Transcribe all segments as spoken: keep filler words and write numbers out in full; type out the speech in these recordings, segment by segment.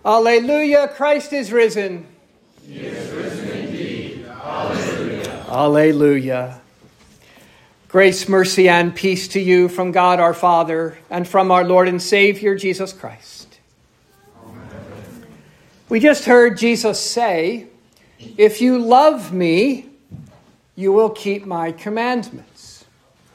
Alleluia, Christ is risen. He is risen indeed. Alleluia. Alleluia. Grace, mercy, and peace to you from God our Father and from our Lord and Savior, Jesus Christ. Amen. We just heard Jesus say, "If you love me, you will keep my commandments."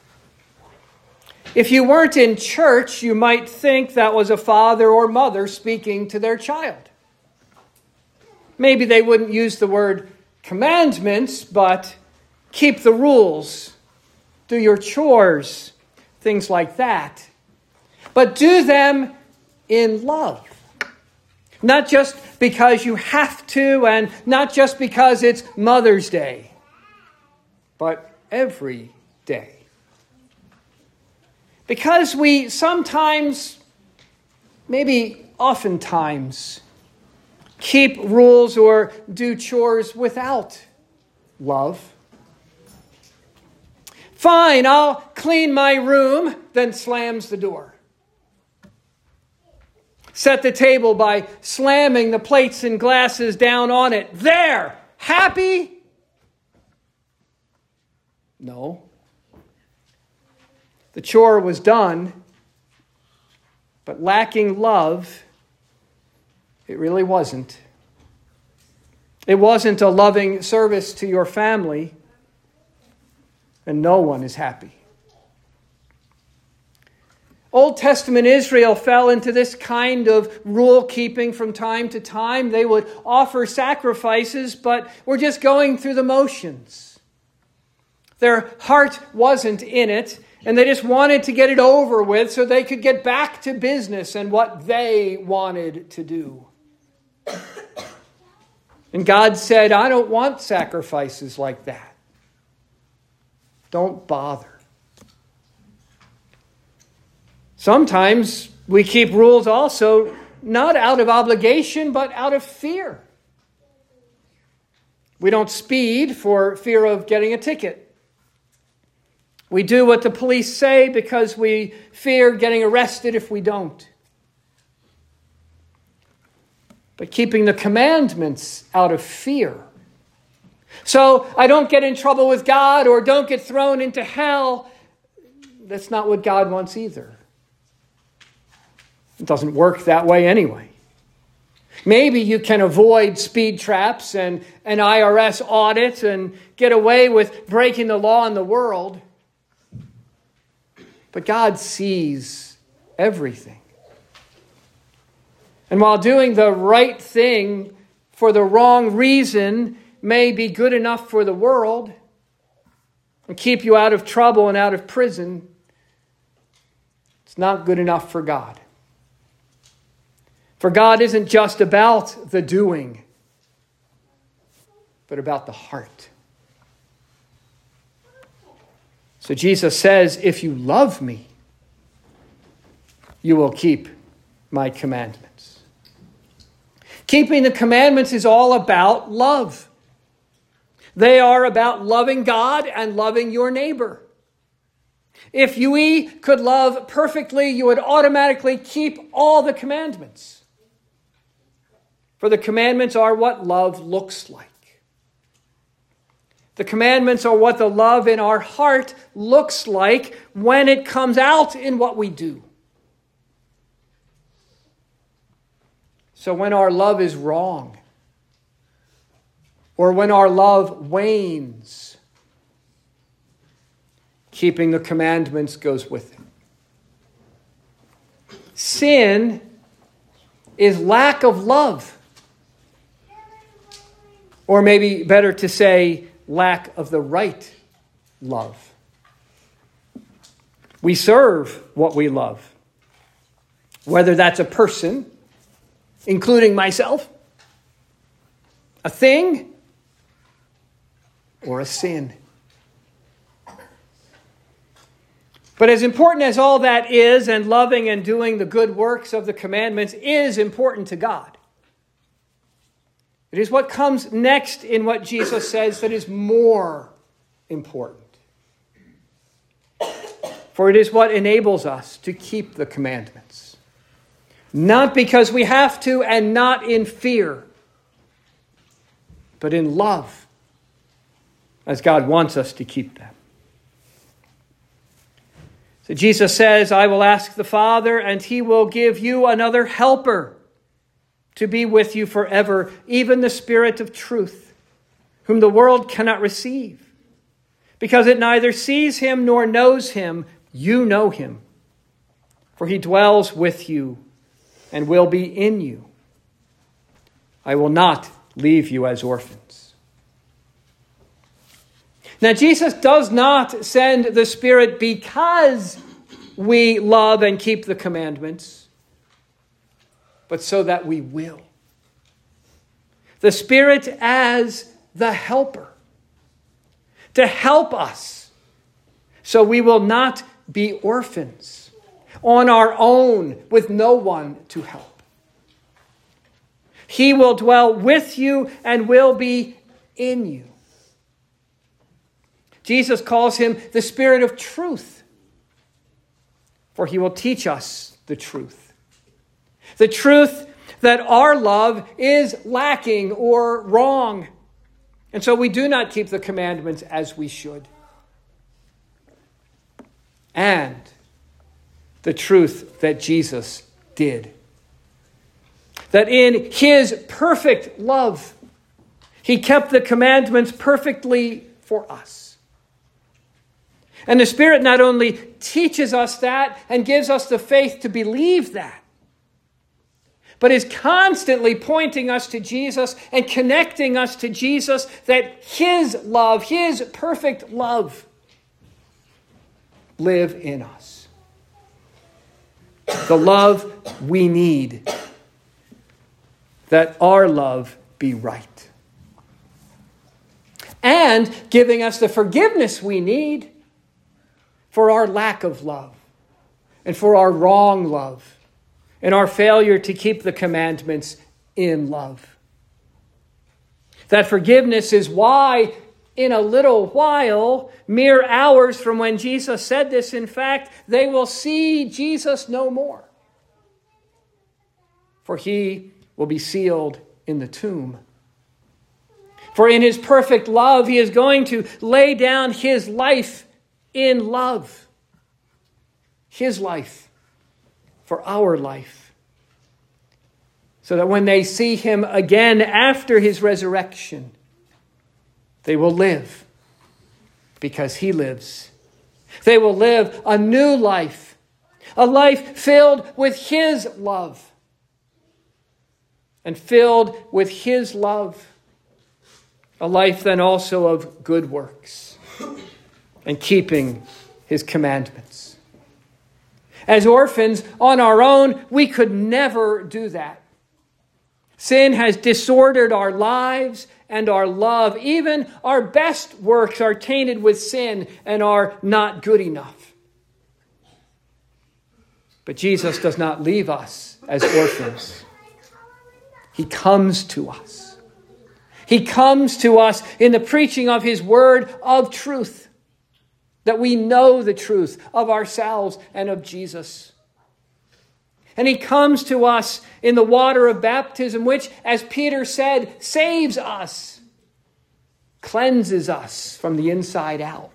If you weren't in church, you might think that was a father or mother speaking to their child. Maybe they wouldn't use the word commandments, but keep the rules, do your chores, things like that. But do them in love. Not just because you have to, and not just because it's Mother's Day, but every day. Because we sometimes, maybe oftentimes, keep rules or do chores without love. Fine, I'll clean my room, then slams the door. Set the table by slamming the plates and glasses down on it. There! Happy? No. The chore was done, but lacking love, it really wasn't. It wasn't a loving service to your family, and no one is happy. Old Testament Israel fell into this kind of rule keeping from time to time. They would offer sacrifices, but were just going through the motions. Their heart wasn't in it, and they just wanted to get it over with so they could get back to business and what they wanted to do. And God said, I don't want sacrifices like that. Don't bother. Sometimes we keep rules also not out of obligation, but out of fear. We don't speed for fear of getting a ticket. We do what the police say because we fear getting arrested if we don't. But keeping the commandments out of fear. So I don't get in trouble with God or don't get thrown into hell. That's not what God wants either. It doesn't work that way anyway. Maybe you can avoid speed traps and an I R S audit and get away with breaking the law in the world. But God sees everything. And while doing the right thing for the wrong reason may be good enough for the world and keep you out of trouble and out of prison, it's not good enough for God. For God isn't just about the doing, but about the heart. So Jesus says, if you love me, you will keep my commandments. Keeping the commandments is all about love. They are about loving God and loving your neighbor. If you could love perfectly, you would automatically keep all the commandments. For the commandments are what love looks like. The commandments are what the love in our heart looks like when it comes out in what we do. So when our love is wrong, or when our love wanes, keeping the commandments goes with it. Sin is lack of love. Or maybe better to say, lack of the right love. We serve what we love. Whether that's a person, including myself, a thing, or a sin. But as important as all that is, and loving and doing the good works of the commandments is important to God, it is what comes next in what Jesus says that is more important. For it is what enables us to keep the commandments. not because we have to and not in fear, but in love, as God wants us to keep them. So Jesus says, I will ask the Father, and he will give you another helper to be with you forever, even the Spirit of truth, whom the world cannot receive, because it neither sees him nor knows him. You know him, for he dwells with you and will be in you. I will not leave you as orphans. Now, Jesus does not send the Spirit because we love and keep the commandments, but so that we will. The Spirit as the helper, to help us so we will not be orphans on our own with no one to help. He will dwell with you and will be in you. Jesus calls him the Spirit of truth, for he will teach us the truth. The truth that our love is lacking or wrong, and so we do not keep the commandments as we should. And the truth that Jesus did. That in his perfect love, he kept the commandments perfectly for us. And the Spirit not only teaches us that and gives us the faith to believe that, but is constantly pointing us to Jesus and connecting us to Jesus, that his love, his perfect love, live in us. The love we need, that our love be right. And giving us the forgiveness we need for our lack of love and for our wrong love and our failure to keep the commandments in love. That forgiveness is why, in a little while, mere hours from when Jesus said this, in fact, they will see Jesus no more. For he will be sealed in the tomb. For in his perfect love, he is going to lay down his life in love. His life for our life. So that when they see him again after his resurrection, they will live because he lives. They will live a new life, a life filled with his love and filled with his love, a life then also of good works and keeping his commandments. As orphans on our own, we could never do that. Sin has disordered our lives and our love. Even our best works are tainted with sin and are not good enough. But Jesus does not leave us as orphans. He comes to us. He comes to us in the preaching of his word of truth, that we know the truth of ourselves and of Jesus. And he comes to us in the water of baptism, which, as Peter said, saves us, cleanses us from the inside out.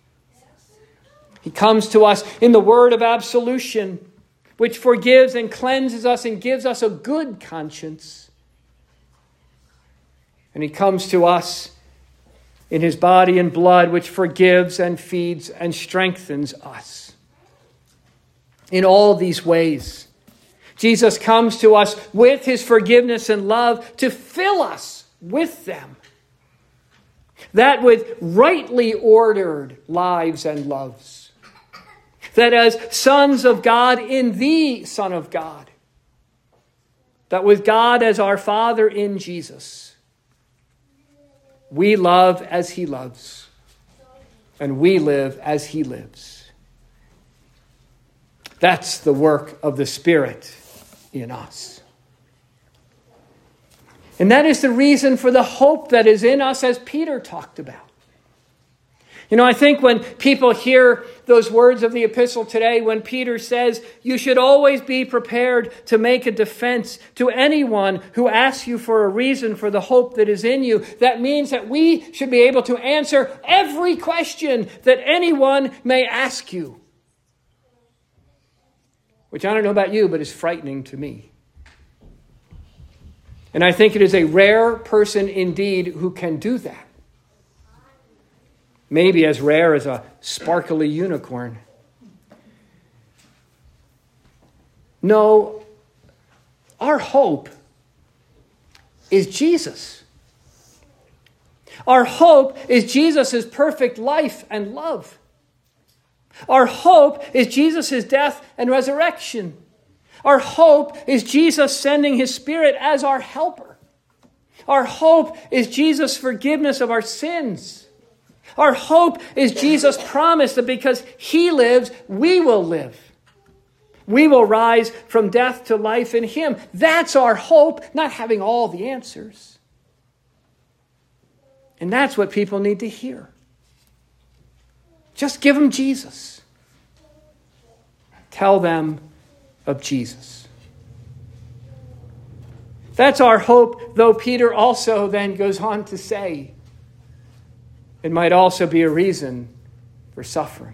He comes to us in the word of absolution, which forgives and cleanses us and gives us a good conscience. And he comes to us in his body and blood, which forgives and feeds and strengthens us. In all these ways, Jesus comes to us with his forgiveness and love to fill us with them. That with rightly ordered lives and loves. That as sons of God in the Son of God. That with God as our Father in Jesus, we love as he loves, and we live as he lives. That's the work of the Spirit in us. And that is the reason for the hope that is in us, as Peter talked about. You know, I think when people hear those words of the epistle today, when Peter says, you should always be prepared to make a defense to anyone who asks you for a reason for the hope that is in you, that means that we should be able to answer every question that anyone may ask you. Which I don't know about you, but is frightening to me. And I think it is a rare person indeed who can do that. Maybe as rare as a sparkly unicorn. No, our hope is Jesus. Our hope is Jesus' perfect life and love. Our hope is Jesus' death and resurrection. Our hope is Jesus sending his Spirit as our helper. Our hope is Jesus' forgiveness of our sins. Our hope is Jesus' promise that because he lives, we will live. We will rise from death to life in him. That's our hope, not having all the answers. And that's what people need to hear. Just give them Jesus. Tell them of Jesus. That's our hope, though Peter also then goes on to say, it might also be a reason for suffering.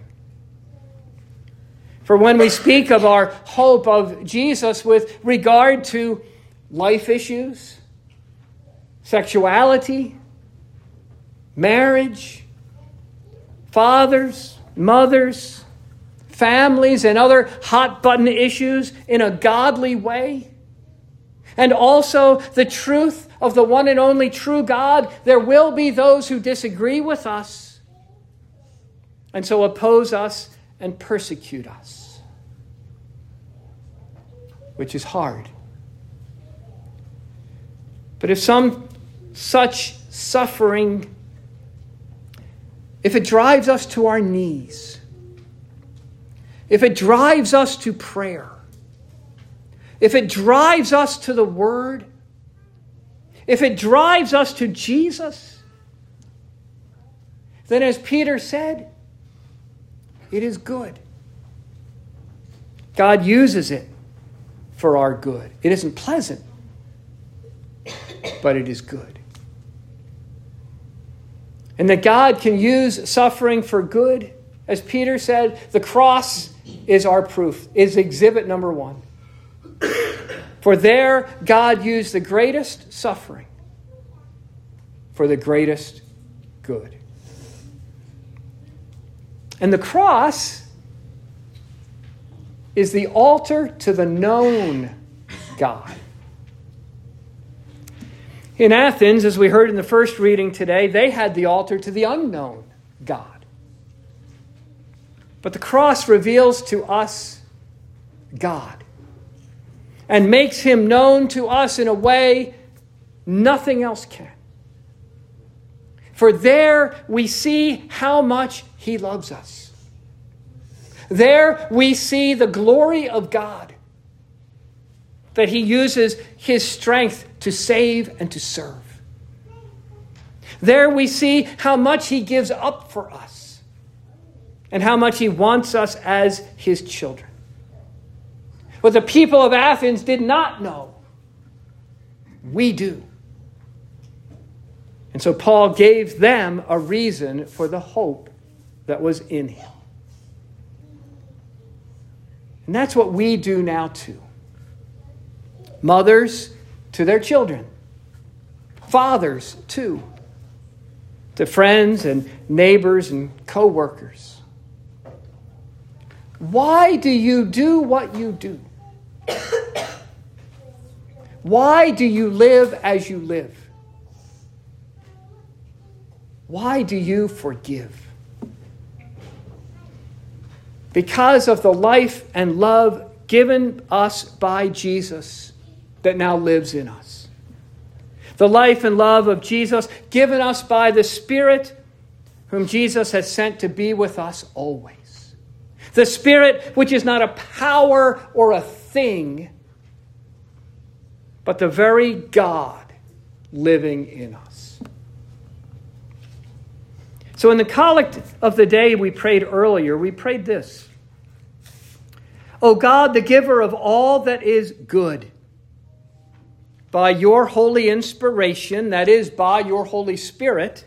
For when we speak of our hope of Jesus with regard to life issues, sexuality, marriage, fathers, mothers, families, and other hot-button issues in a godly way, and also the truth of the one and only true God, there will be those who disagree with us and so oppose us and persecute us, which is hard. But if some such suffering, if it drives us to our knees, if it drives us to prayer, if it drives us to the Word, if it drives us to Jesus, then as Peter said, it is good. God uses it for our good. It isn't pleasant, but it is good. And that God can use suffering for good, as Peter said, the cross is our proof, is exhibit number one. For there, God used the greatest suffering for the greatest good. And the cross is the altar to the known God. In Athens, as we heard in the first reading today, they had the altar to the unknown God. But the cross reveals to us God and makes him known to us in a way nothing else can. For there we see how much he loves us. There we see the glory of God, that he uses his strength to save and to serve. There we see how much he gives up for us and how much he wants us as his children. What the people of Athens did not know, we do. And so Paul gave them a reason for the hope that was in him. And that's what we do now too. Mothers to their children. Fathers too. To friends and neighbors and co-workers. Why do you do what you do? Why do you live as you live? Why do you forgive? Because of the life and love given us by Jesus that now lives in us. The life and love of Jesus given us by the Spirit whom Jesus has sent to be with us always. The Spirit which is not a power or a thing, but the very God living in us. So in the collect of the day we prayed earlier, we prayed this. O God, the giver of all that is good, by your holy inspiration, that is, by your Holy Spirit,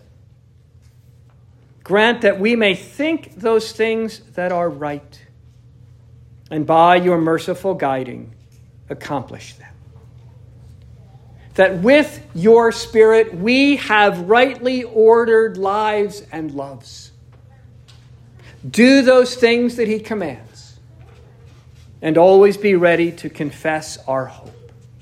grant that we may think those things that are right, and by your merciful guiding, accomplish them. That with your Spirit we have rightly ordered lives and loves. Do those things that he commands, and always be ready to confess our hope.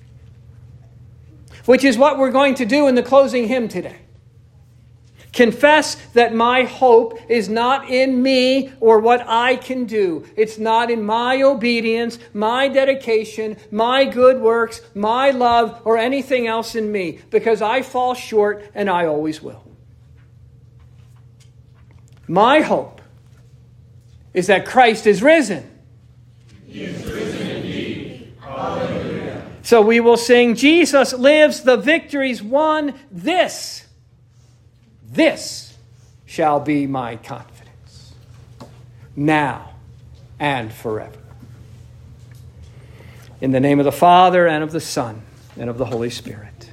Which is what we're going to do in the closing hymn today. Confess that my hope is not in me or what I can do. It's not in my obedience, my dedication, my good works, my love, or anything else in me, because I fall short and I always will. My hope is that Christ is risen. He is risen indeed. Hallelujah. So we will sing, Jesus lives, the victory's won. This, this shall be my confidence, now and forever. In the name of the Father, and of the Son, and of the Holy Spirit.